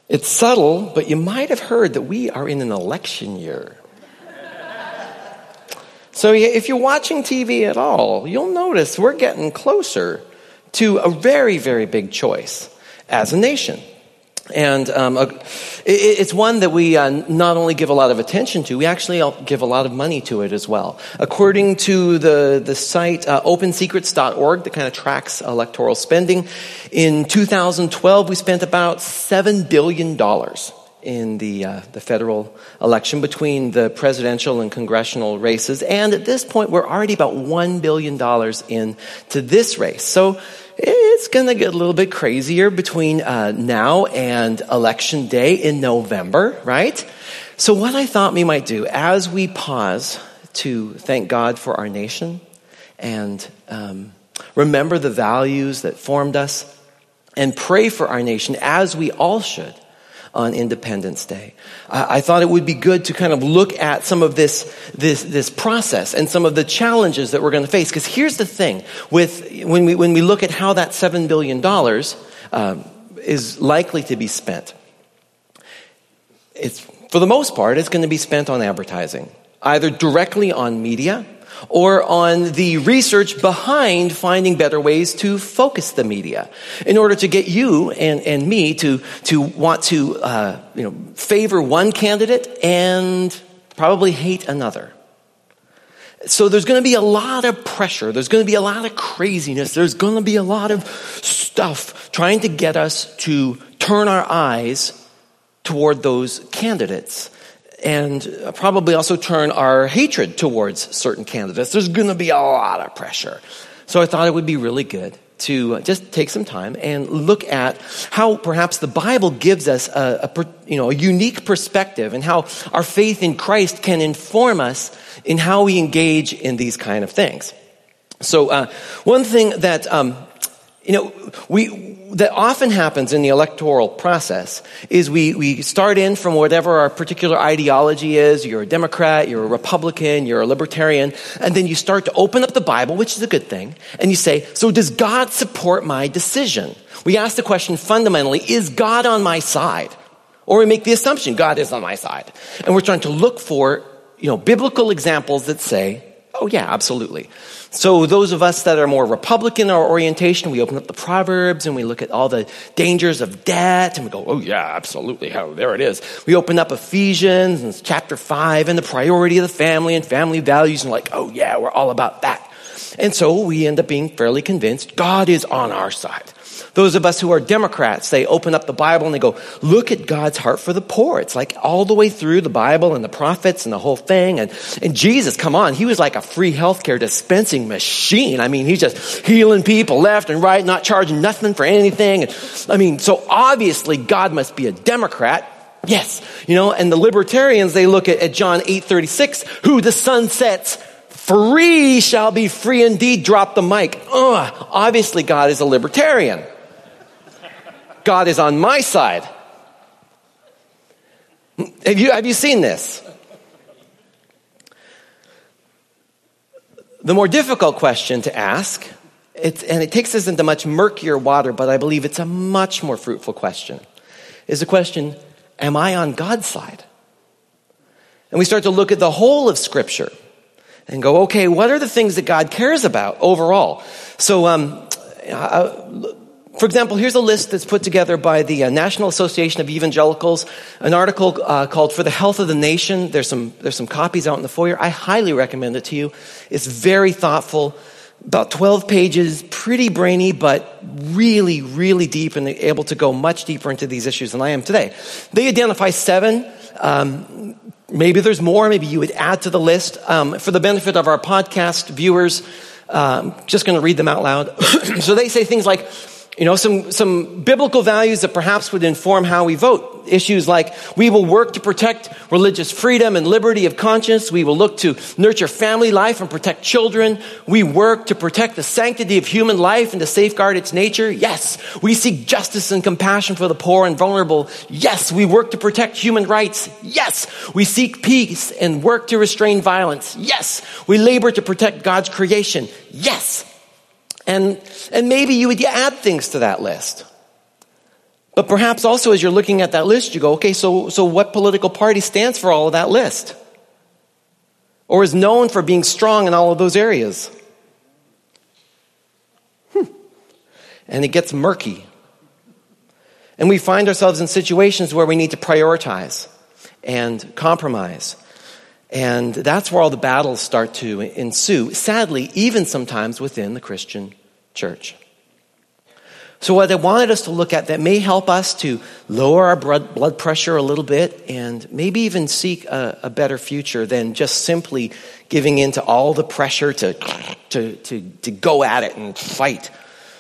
It's subtle, but you might have heard that we are in an election year. So if you're watching TV at all, you'll notice we're getting closer to a very, very big choice as a nation. And it's one that we not only give a lot of attention to, we actually give a lot of money to it as well. According to the site opensecrets.org that kind of tracks electoral spending, in 2012 we spent about $7 billion in the federal election between the presidential and congressional races. And at this point, we're already about $1 billion into this race. So it's going to get a little bit crazier between now and Election Day in November, right? So what I thought we might do as we pause to thank God for our nation and remember the values that formed us and pray for our nation as we all should on Independence Day. I thought it would be good to kind of look at some of this process and some of the challenges that we're going to face. Because here's the thing: when we look at how that $7 billion is likely to be spent, it's for the most part it's going to be spent on advertising, either directly on media or on the research behind finding better ways to focus the media in order to get you and me to want to favor one candidate and probably hate another. So there's going to be a lot of pressure. There's going to be a lot of craziness. There's going to be a lot of stuff trying to get us to turn our eyes toward those candidates. And probably also turn our hatred towards certain candidates. There's going to be a lot of pressure. So I thought it would be really good to just take some time and look at how perhaps the Bible gives us a unique perspective and how our faith in Christ can inform us in how we engage in these kind of things. So one thing that that often happens in the electoral process is we start in from whatever our particular ideology is. You're a Democrat, you're a Republican, you're a Libertarian, and then you start to open up the Bible, which is a good thing, and you say, so does God support my decision? We ask the question fundamentally, is God on my side? Or we make the assumption God is on my side. And we're trying to look for, biblical examples that say, oh yeah, absolutely. So those of us that are more Republican in our orientation, we open up the Proverbs and we look at all the dangers of debt and we go, oh yeah, absolutely. Oh, there it is. We open up Ephesians and chapter 5 and the priority of the family and family values and like, oh yeah, we're all about that. And so we end up being fairly convinced God is on our side. Those of us who are Democrats, they open up the Bible and they go, look at God's heart for the poor. It's like all the way through the Bible and the prophets and the whole thing. And Jesus, come on, he was like a free healthcare dispensing machine. I mean, he's just healing people left and right, not charging nothing for anything. So obviously God must be a Democrat. Yes. And the libertarians, they look at John 8:36, who the sun sets free shall be free indeed. Drop the mic. Obviously God is a libertarian. God is on my side. Have you seen this? The more difficult question to ask, and it takes us into much murkier water, but I believe it's a much more fruitful question, is the question, am I on God's side? And we start to look at the whole of Scripture and go, okay, what are the things that God cares about overall? So, for example, here's a list that's put together by the National Association of Evangelicals, an article called For the Health of the Nation. There's some copies out in the foyer. I highly recommend it to you. It's very thoughtful, about 12 pages, pretty brainy, but really, really deep and able to go much deeper into these issues than I am today. They identify 7. Maybe there's more. Maybe you would add to the list. For the benefit of our podcast viewers, just going to read them out loud. So they say things like, some biblical values that perhaps would inform how we vote. Issues like, we will work to protect religious freedom and liberty of conscience. We will look to nurture family life and protect children. We work to protect the sanctity of human life and to safeguard its nature. Yes. We seek justice and compassion for the poor and vulnerable. Yes. We work to protect human rights. Yes. We seek peace and work to restrain violence. Yes. We labor to protect God's creation. Yes. And maybe you would add things to that list. But perhaps also as you're looking at that list, you go, okay, so what political party stands for all of that list? Or is known for being strong in all of those areas? And it gets murky. And we find ourselves in situations where we need to prioritize and compromise. And that's where all the battles start to ensue, sadly, even sometimes within the Christian church. So what I wanted us to look at that may help us to lower our blood pressure a little bit and maybe even seek a better future than just simply giving in to all the pressure to go at it and fight,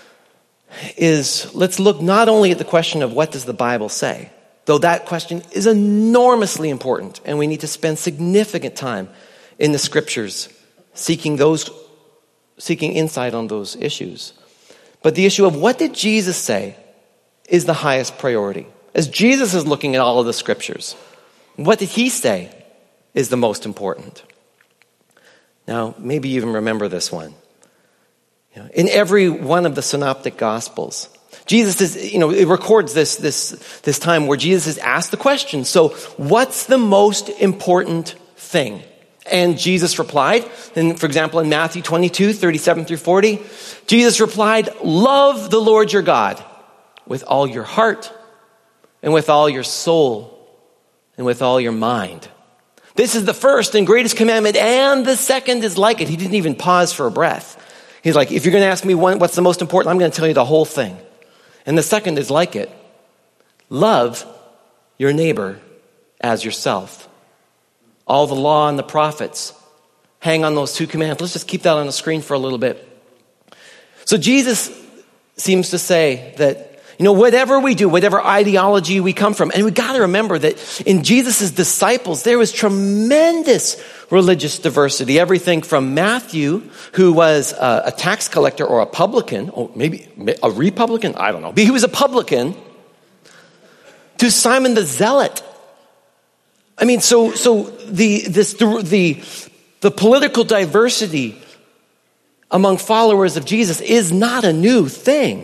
is let's look not only at the question of what does the Bible say, though that question is enormously important and we need to spend significant time in the scriptures seeking insight on those issues. But the issue of what did Jesus say is the highest priority. As Jesus is looking at all of the scriptures, what did he say is the most important? Now, maybe you even remember this one. In every one of the synoptic gospels, Jesus is, it records this time where Jesus is asked the question, so what's the most important thing? And Jesus replied, and for example, in Matthew 22, 37 through 40, Jesus replied, love the Lord your God with all your heart and with all your soul and with all your mind. This is the first and greatest commandment, and the second is like it. He didn't even pause for a breath. He's like, if you're going to ask me what's the most important, I'm going to tell you the whole thing. And the second is like it. Love your neighbor as yourself. All the law and the prophets hang on those two commands. Let's just keep that on the screen for a little bit. So Jesus seems to say that, whatever we do, whatever ideology we come from, and we got to remember that in Jesus' disciples, there was tremendous religious diversity. Everything from Matthew, who was a tax collector or a publican, or maybe a republican, I don't know. But he was a publican, to Simon the Zealot. I mean, so the political diversity among followers of Jesus is not a new thing.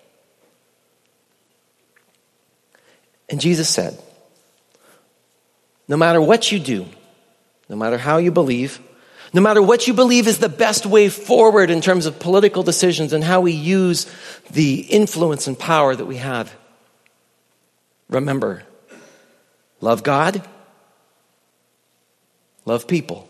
And Jesus said, no matter what you do, no matter how you believe, no matter what you believe is the best way forward in terms of political decisions and how we use the influence and power that we have, remember, love God, love people.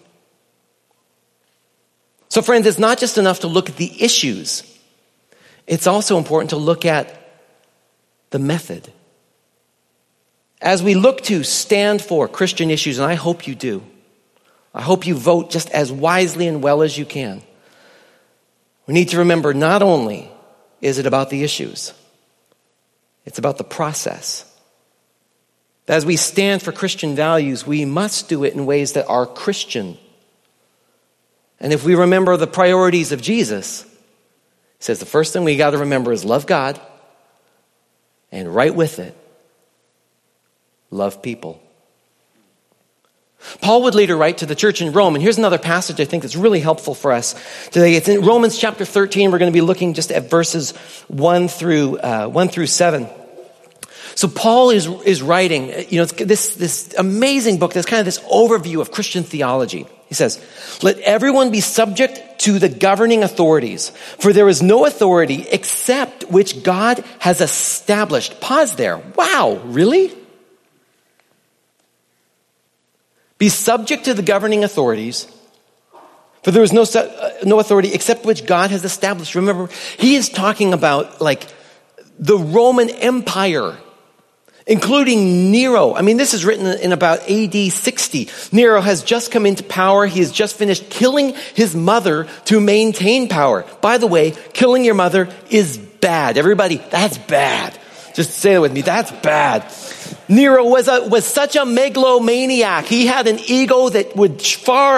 So friends, it's not just enough to look at the issues. It's also important to look at the method. As we look to stand for Christian issues, and I hope you do, I hope you vote just as wisely and well as you can. We need to remember not only is it about the issues, it's about the process. As we stand for Christian values, we must do it in ways that are Christian. And if we remember the priorities of Jesus, he says the first thing we got to remember is love God, and right with it, love people. Paul would later write to the church in Rome, and here's another passage I think that's really helpful for us today. It's in Romans chapter 13. We're going to be looking just at verses 1 through 7. So Paul is writing, this amazing book. That's kind of this overview of Christian theology. He says, let everyone be subject to the governing authorities, for there is no authority except which God has established. Pause there. Wow, really? Be subject to the governing authorities, for there is no authority except which God has established. Remember, he is talking about like the Roman Empire, including Nero. I mean, this is written in about AD 60. Nero has just come into power. He has just finished killing his mother to maintain power. By the way, killing your mother is bad. Everybody, that's bad. Just say it with me. That's bad. Nero was such a megalomaniac. He had an ego that would far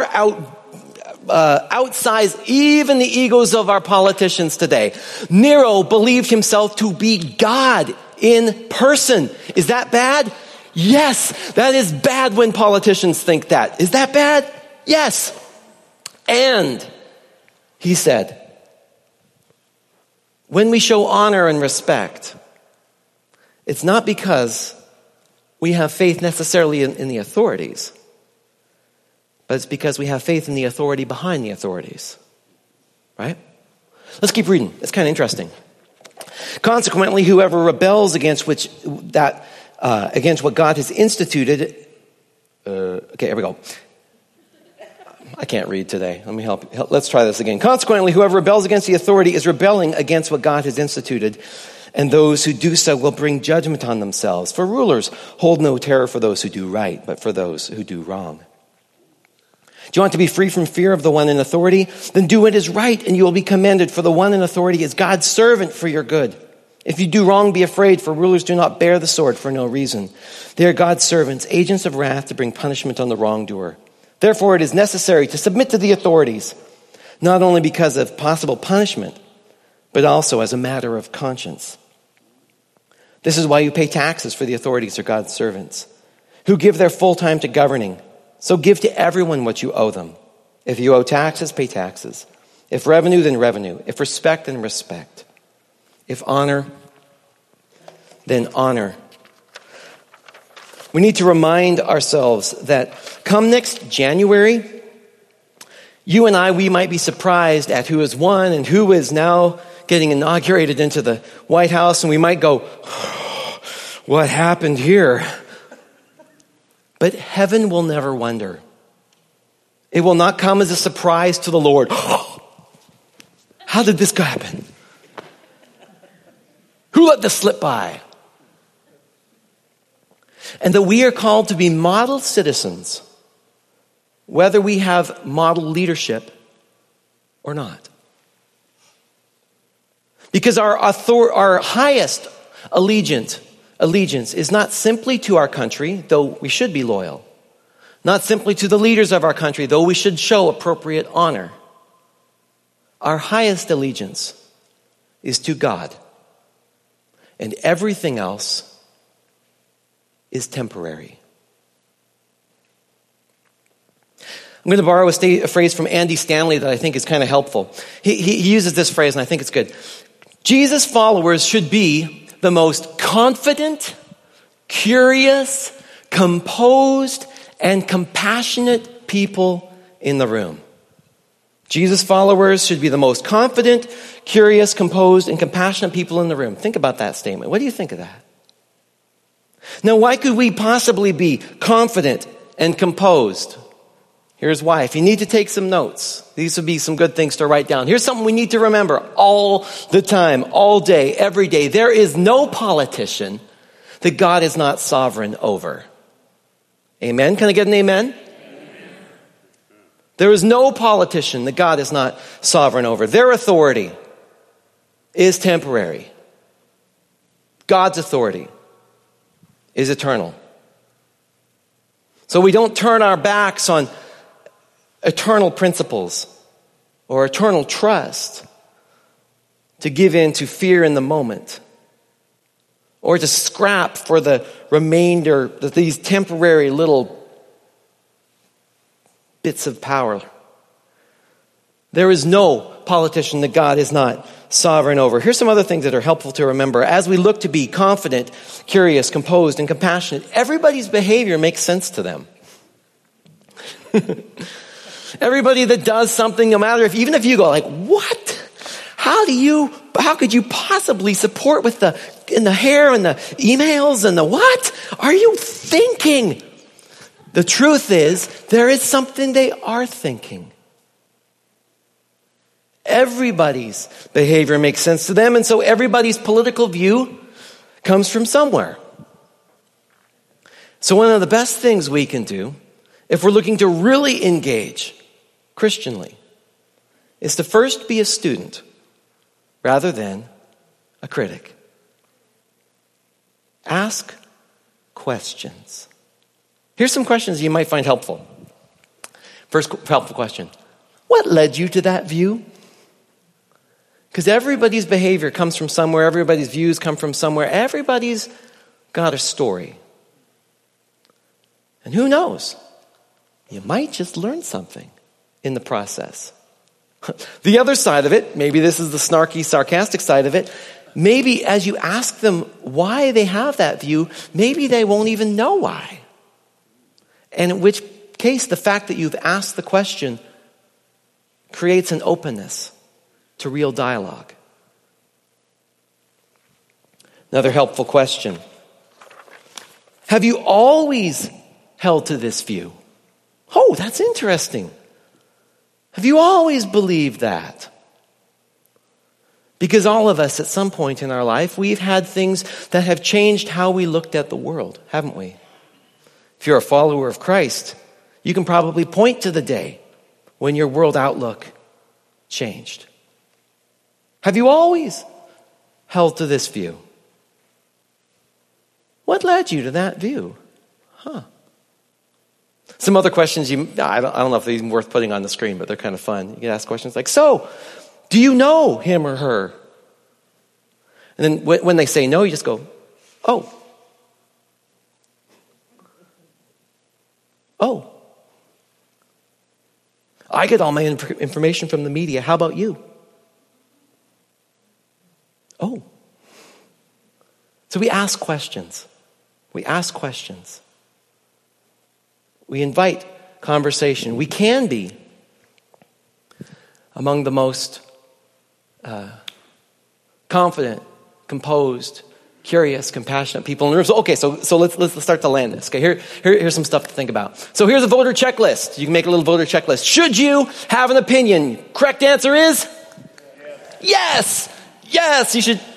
outsize even the egos of our politicians today. Nero believed himself to be God in person. Is that bad? Yes, that is bad when politicians think that. Is that bad? Yes. And he said, when we show honor and respect, it's not because we have faith necessarily in the authorities, but it's because we have faith in the authority behind the authorities. Right? Let's keep reading. It's kind of interesting. Consequently, whoever rebels against what God has instituted. Okay, here we go. I can't read today. Let me help. Let's try this again. Consequently, whoever rebels against the authority is rebelling against what God has instituted, and those who do so will bring judgment on themselves. For rulers hold no terror for those who do right, but for those who do wrong. Do you want to be free from fear of the one in authority? Then do what is right, and you will be commended, for the one in authority is God's servant for your good. If you do wrong, be afraid, for rulers do not bear the sword for no reason. They are God's servants, agents of wrath to bring punishment on the wrongdoer. Therefore, it is necessary to submit to the authorities, not only because of possible punishment, but also as a matter of conscience. This is why you pay taxes, for the authorities are God's servants, who give their full time to governing. So give to everyone what you owe them. If you owe taxes, pay taxes. If revenue, then revenue. If respect, then respect. If honor, then honor. We need to remind ourselves that come next January, you and I, we might be surprised at who has won and who is now getting inaugurated into the White House, and we might go, what happened here? But heaven will never wonder. It will not come as a surprise to the Lord. How did this happen? Who let this slip by? And that we are called to be model citizens, whether we have model leadership or not. Because our highest allegiance is not simply to our country, though we should be loyal. Not simply to the leaders of our country, though we should show appropriate honor. Our highest allegiance is to God. And everything else is temporary. I'm going to borrow a phrase from Andy Stanley that I think is kind of helpful. He uses this phrase, and I think it's good. Jesus' followers should be the most confident, curious, composed, and compassionate people in the room. Jesus' followers should be the most confident, curious, composed, and compassionate people in the room. Think about that statement. What do you think of that? Now, why could we possibly be confident and composed? Here's why. If you need to take some notes, these would be some good things to write down. Here's something we need to remember all the time, all day, every day. There is no politician that God is not sovereign over. Amen? Can I get an amen? There is no politician that God is not sovereign over. Their authority is temporary. God's authority is eternal. So we don't turn our backs on eternal principles or eternal trust to give in to fear in the moment or to scrap for the remainder of these temporary little bits of power. There is no politician that God is not sovereign over. Here's some other things that are helpful to remember. As we look to be confident, curious, composed, and compassionate, everybody's behavior makes sense to them. Everybody that does something, no matter even if you go like, what? How could you possibly support in the hair and the emails and the what? Are you thinking? The truth is, there is something they are thinking. Everybody's behavior makes sense to them, and so everybody's political view comes from somewhere. So one of the best things we can do, if we're looking to really engage Christianly, is to first be a student rather than a critic. Ask questions. Here's some questions you might find helpful. First helpful question. What led you to that view? Because everybody's behavior comes from somewhere. Everybody's views come from somewhere. Everybody's got a story. And who knows? You might just learn something in the process. The other side of it, maybe this is the snarky, sarcastic side of it, maybe as you ask them why they have that view, maybe they won't even know why. And in which case, the fact that you've asked the question creates an openness to real dialogue. Another helpful question. Have you always held to this view? Oh, that's interesting. Have you always believed that? Because all of us at some point in our life, we've had things that have changed how we looked at the world, haven't we? If you're a follower of Christ, you can probably point to the day when your world outlook changed. Have you always held to this view? What led you to that view? Some other questions I don't know if they're even worth putting on the screen, but they're kind of fun. You can ask questions like, so, do you know him or her? And then when they say no, you just go, oh. Oh. I get all my information from the media. How about you? Oh. So we ask questions. We ask questions. We invite conversation. We can be among the most confident, composed, curious, compassionate people in the room. So, okay, so let's start to land this. Okay, here's some stuff to think about. So here's a voter checklist. You can make a little voter checklist. Should you have an opinion? Correct answer is yes. Yes, you should.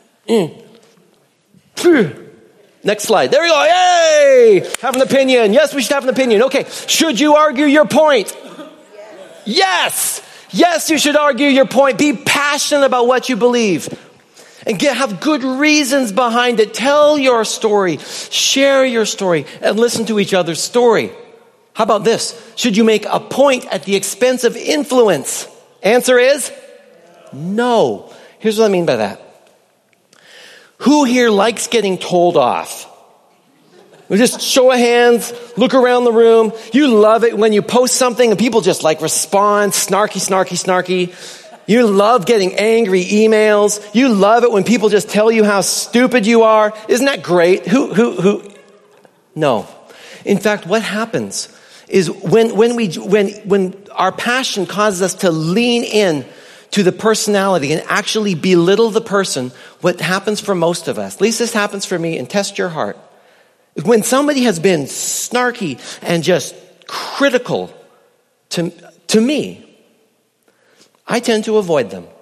Next slide. There we go. Yay! Have an opinion. Yes, we should have an opinion. Okay. Should you argue your point? Yes. Yes, you should argue your point. Be passionate about what you believe. And have good reasons behind it. Tell your story. Share your story. And listen to each other's story. How about this? Should you make a point at the expense of influence? Answer is no. Here's what I mean by that. Who here likes getting told off? Just show of hands, look around the room. You love it when you post something and people just like respond, snarky. You love getting angry emails. You love it when people just tell you how stupid you are. Isn't that great? Who? No. In fact, what happens is when our passion causes us to lean in to the personality and actually belittle the person, what happens for most of us, at least this happens for me, and test your heart. When somebody has been snarky and just critical to me, I tend to avoid them.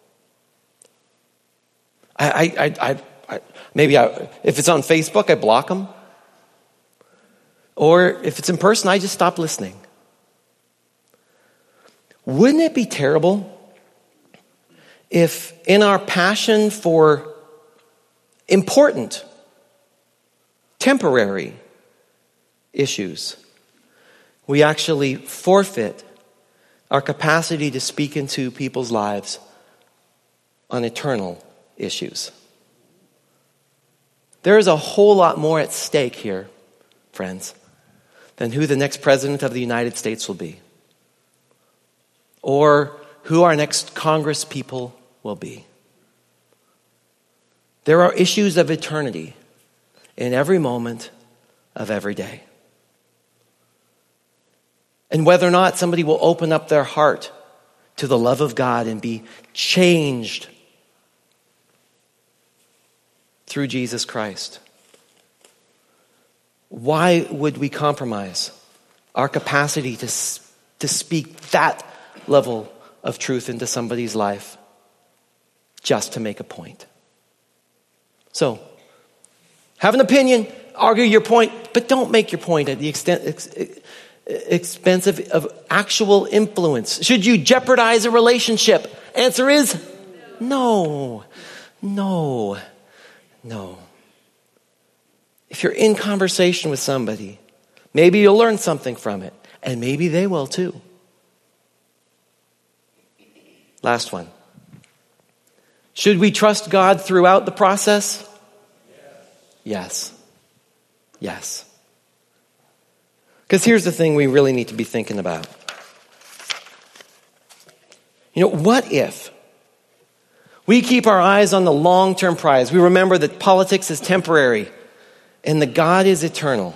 If it's on Facebook, I block them. Or if it's in person, I just stop listening. Wouldn't it be terrible if in our passion for important, temporary issues, we actually forfeit our capacity to speak into people's lives on eternal issues? There is a whole lot more at stake here, friends, than who the next president of the United States will be, or who our next Congress people will be. There are issues of eternity in every moment of every day. And whether or not somebody will open up their heart to the love of God and be changed through Jesus Christ. Why would we compromise our capacity to speak that level of truth into somebody's life just to make a point? So, have an opinion, argue your point, but don't make your point at the expense of actual influence. Should you jeopardize a relationship? Answer is no. If you're in conversation with somebody, maybe you'll learn something from it, and maybe they will too. Last one. Should we trust God throughout the process? Yes. Because here's the thing we really need to be thinking about. What if We keep our eyes on the long-term prize. We remember that politics is temporary and that God is eternal.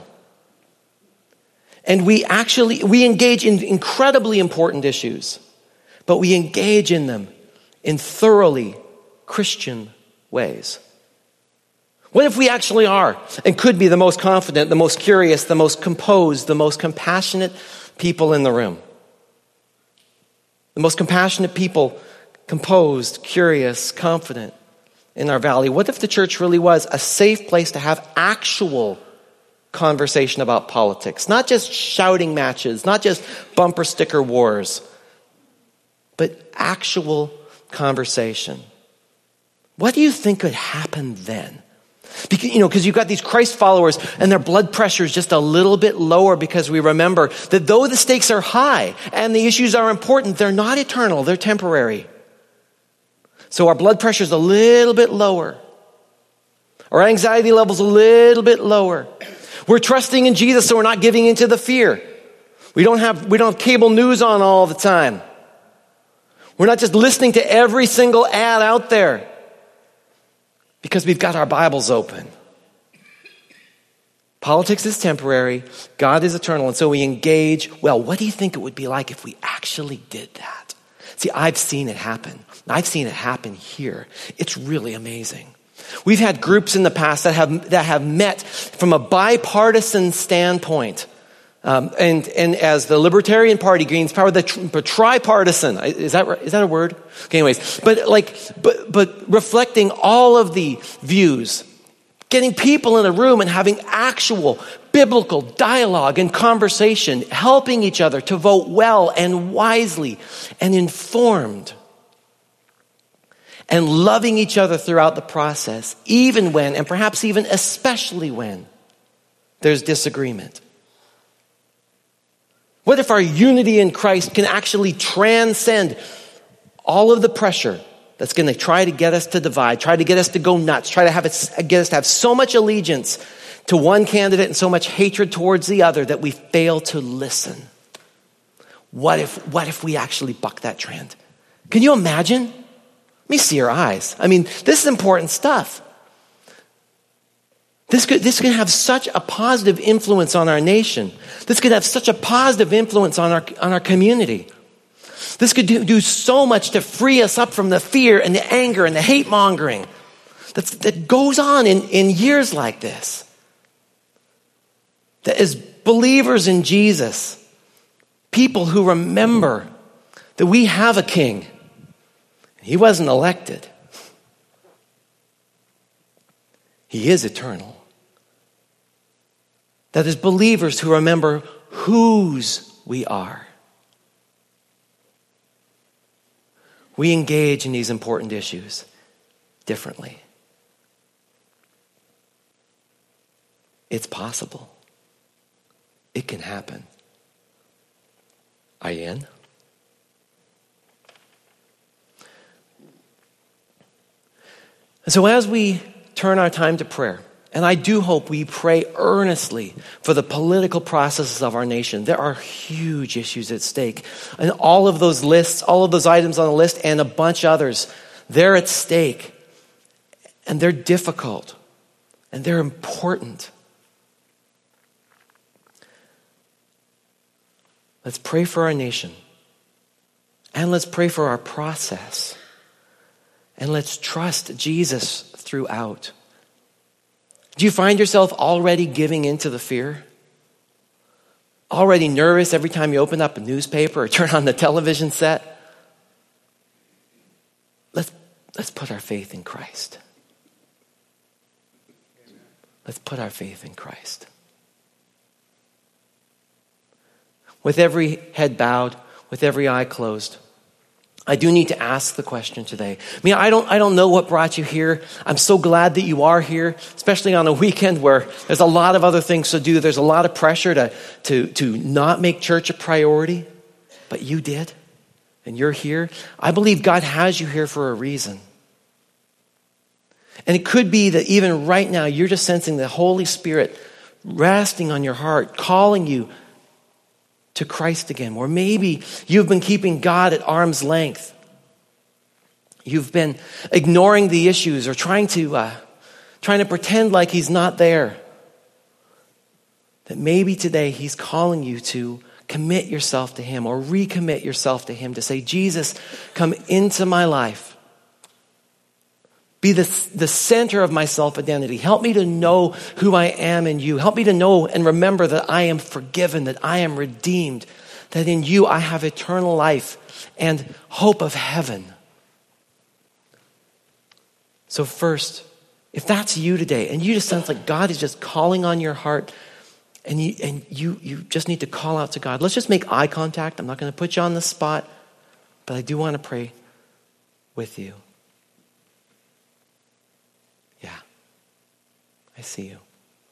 And we engage in incredibly important issues, but we engage in them in thoroughly Christian ways. What if we actually are and could be the most confident, the most curious, the most composed, the most compassionate people in the room? The most compassionate people, composed, curious, confident in our valley. What if the church really was a safe place to have actual conversation about politics? Not just shouting matches, not just bumper sticker wars, but actual conversation. What do you think could happen then? Because you've got these Christ followers and their blood pressure is just a little bit lower because we remember that though the stakes are high and the issues are important, they're not eternal, they're temporary. So our blood pressure is a little bit lower. Our anxiety level's a little bit lower. We're trusting in Jesus, so we're not giving into the fear. We don't have cable news on all the time. We're not just listening to every single ad out there because we've got our Bibles open. Politics is temporary. God is eternal. And so we engage. Well, what do you think it would be like if we actually did that? See, I've seen it happen. I've seen it happen here. It's really amazing. We've had groups in the past that have met from a bipartisan standpoint. And as the Libertarian Party gains power, the tripartisan, is that a word? Okay, anyways, but reflecting all of the views, getting people in a room and having actual biblical dialogue and conversation, helping each other to vote well and wisely and informed, and loving each other throughout the process, even when, and perhaps even especially when, there's disagreement. What if our unity in Christ can actually transcend all of the pressure that's going to try to get us to divide, try to get us to go nuts, try to get us to have so much allegiance to one candidate and so much hatred towards the other that we fail to listen? What if we actually buck that trend? Can you imagine? Let me see your eyes. I mean, this is important stuff. This could have such a positive influence on our nation. This could have such a positive influence on our community. This could do so much to free us up from the fear and the anger and the hate mongering that goes on in years like this. That as believers in Jesus, people who remember that we have a king. He wasn't elected. He is eternal. That is believers who remember whose we are. We engage in these important issues differently. It's possible. It can happen. Are you in? And so as we turn our time to prayer, and I do hope we pray earnestly for the political processes of our nation. There are huge issues at stake. And all of those lists, all of those items on the list, and a bunch others, they're at stake. And they're difficult. And they're important. Let's pray for our nation. And let's pray for our process. And let's trust Jesus throughout. Do you find yourself already giving into the fear? Already nervous every time you open up a newspaper or turn on the television set? Let's put our faith in Christ. Let's put our faith in Christ. With every head bowed, with every eye closed, I do need to ask the question today. I mean, I don't know what brought you here. I'm so glad that you are here, especially on a weekend where there's a lot of other things to do. There's a lot of pressure to not make church a priority, but you did, and you're here. I believe God has you here for a reason. And it could be that even right now, you're just sensing the Holy Spirit resting on your heart, calling you to Christ again. Or maybe you've been keeping God at arm's length. you've been ignoring the issues or trying to pretend like he's not there, that maybe today he's calling you to commit yourself to him or recommit yourself to him, to say, Jesus, come into my life. Be the center of my self-identity. Help me to know who I am in you. Help me to know and remember that I am forgiven, that I am redeemed, that in you I have eternal life and hope of heaven. So first, if that's you today and you just sense like God is just calling on your heart and you just need to call out to God, let's just make eye contact. I'm not going to put you on the spot, but I do want to pray with you. Yeah, I see you.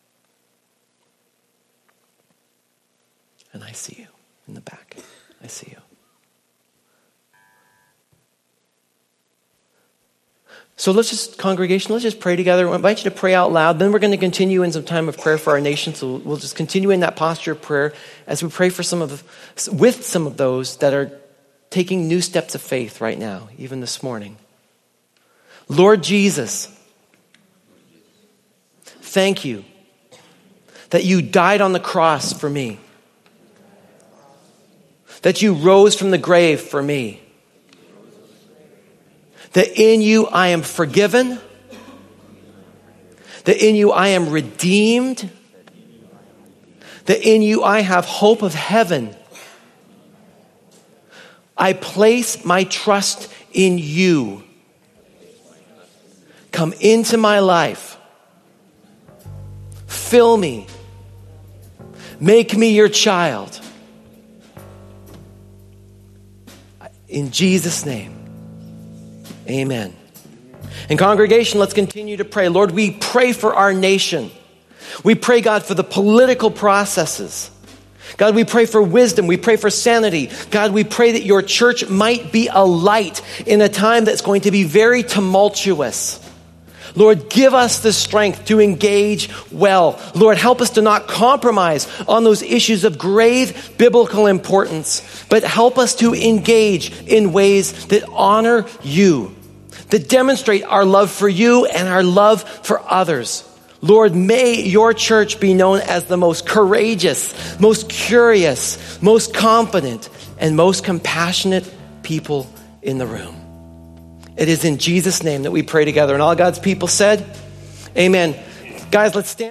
And I see you in the back. I see you. So congregation, let's just pray together. I invite you to pray out loud. Then we're going to continue in some time of prayer for our nation. So we'll just continue in that posture of prayer as we pray with some of those that are taking new steps of faith right now, even this morning. Lord Jesus, thank you that you died on the cross for me, that you rose from the grave for me, that in you I am forgiven, that in you I am redeemed, that in you I have hope of heaven. I place my trust in you. Come into my life. Fill me. Make me your child. In Jesus' name. Amen. And congregation, let's continue to pray. Lord, we pray for our nation. We pray, God, for the political processes. God, we pray for wisdom. We pray for sanity. God, we pray that your church might be a light in a time that's going to be very tumultuous. Lord, give us the strength to engage well. Lord, help us to not compromise on those issues of grave biblical importance, but help us to engage in ways that honor you, that demonstrate our love for you and our love for others. Lord, may your church be known as the most courageous, most curious, most confident, and most compassionate people in the room. It is in Jesus' name that we pray together. And all God's people said, amen. Guys, let's stand.